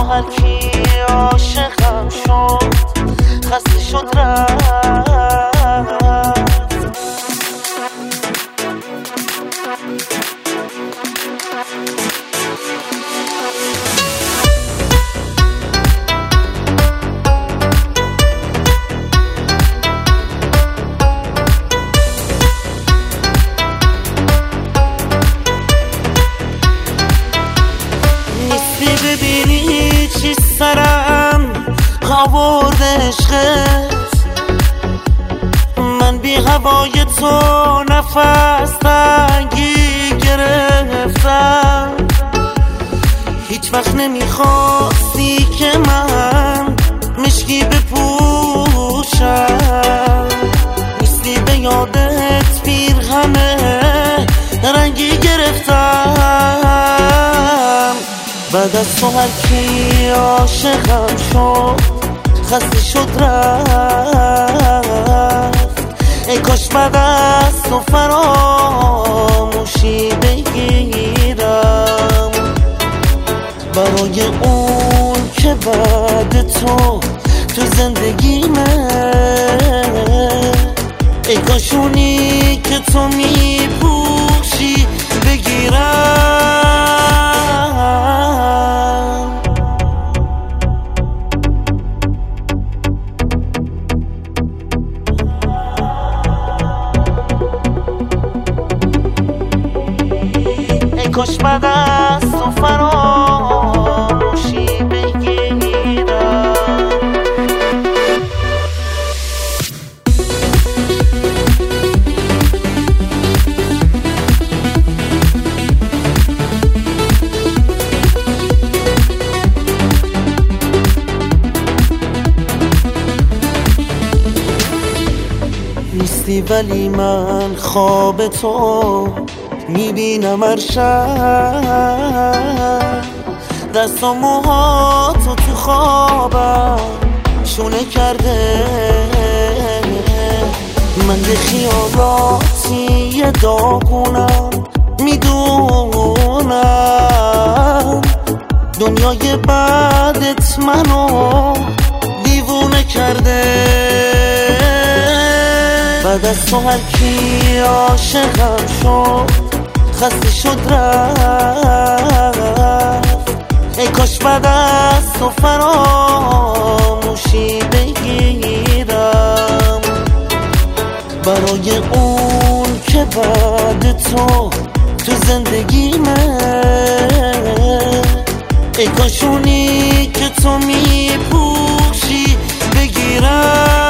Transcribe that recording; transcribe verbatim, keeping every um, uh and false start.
هر کی عاشقم شد خسته شد رفت. ببینی چی سرم آورد عشقت، من بی هوای تو نفس تنگی گرفتم. هیچ وقت نمیخواستی که من مشکی بپوشم، نیستی به یادت پیرهن رنگی گرفتم. بعد از تو هر کی عاشقم شد خسته شد رفت. ای کاش بعد از تو فراموشی بگیرم برای اون که بعد تو تو زندگیمه. ای کاش اونی که تو میپوشی بگیرم. کاش بعد از تو فراموشی بگیرم. نیستی ولی من خواب تو میبینم هر شب، دست و موهاتو تو خوابم شونه کرده. من به خیالاتی داغونم، میدونم دنیای بعدت منو دیوونه کرده. بعد از تو هر کی عاشقم شد خسته شد رفت. ای کاش بعد از تو فراموشی بگیرم برای اون که بعد تو تو زندگیمه. ای کاش اونی که تو میپوشی بگیرم.